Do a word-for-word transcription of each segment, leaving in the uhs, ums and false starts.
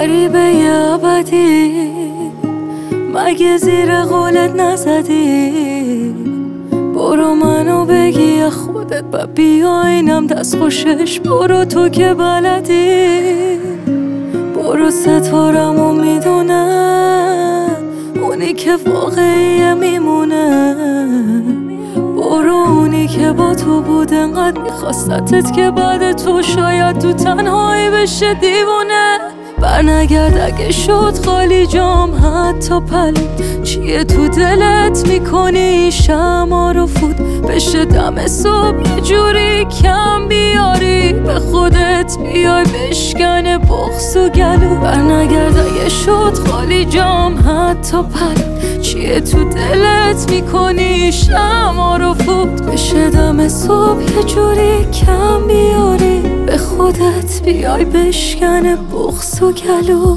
غریبه ابدی، مگه زیر قولت نزدی؟ برو منو بگی خودت با بیاینم دست خوشش. برو تو که بلدی، برو ستارمو میدونه، اونی که واقعیه میمونه. برو اونی که با تو بود انقدر میخواستتت که بعد تو شاید تو تنهایی بشه دیوونه. برنگرد اگه شد خالی جام حتی پلید. چیه تو دلت میکنی شمع رو فوت بشه دم صبح یه جوری کم بیاری به خودت بیای بشکن بغض و گلو. برنگرد اگه شد خالی جام حتی پلید. چیه تو دلت میکنی شمع رو فوت بشه دم صبح یه جوری کم بیاری به خودت بیای بشکن بغض و گلو.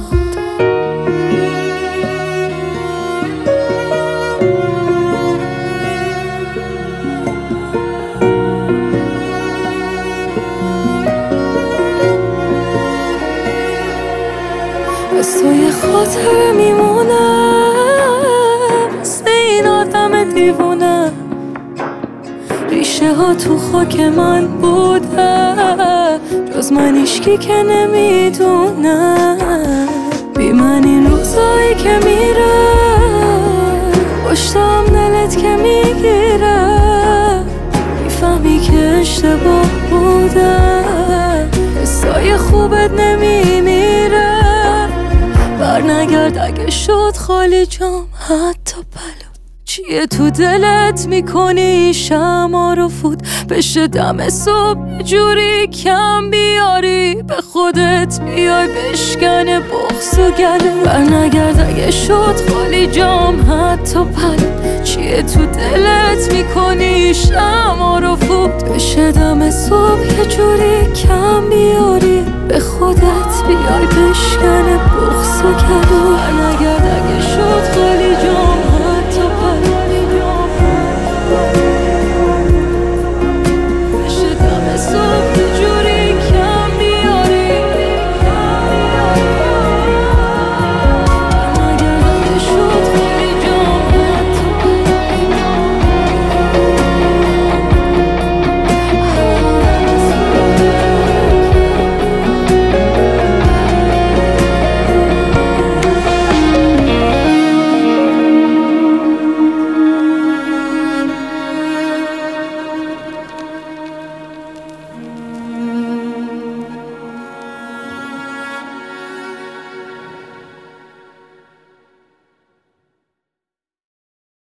از تو یه خاطر میمونه مثل این آدم دیوونه. ریشه ها تو خاک من بوده جز من هیچکی که نمیدونه. بی من این روزایی که میره پشتم دلت که میگیره. میفهمی که اشتباه بوده حسای خوبت نمیمیره. برنگرد اگه شد خالی جام حتی پلو. چیه تو دلت میکنی شمع رو فوت بشه دم صبح یه جوری کم بیاری به خودت بیای بشکن بغض و گلو. برنگرد اگه شد خالی جام حتی پلو. چیه تو دلت میکنی شمع رو فوت بشه دم صبح یه جوری کم بیاری به خودت بیای بشکن بغض و گلو. برنگرد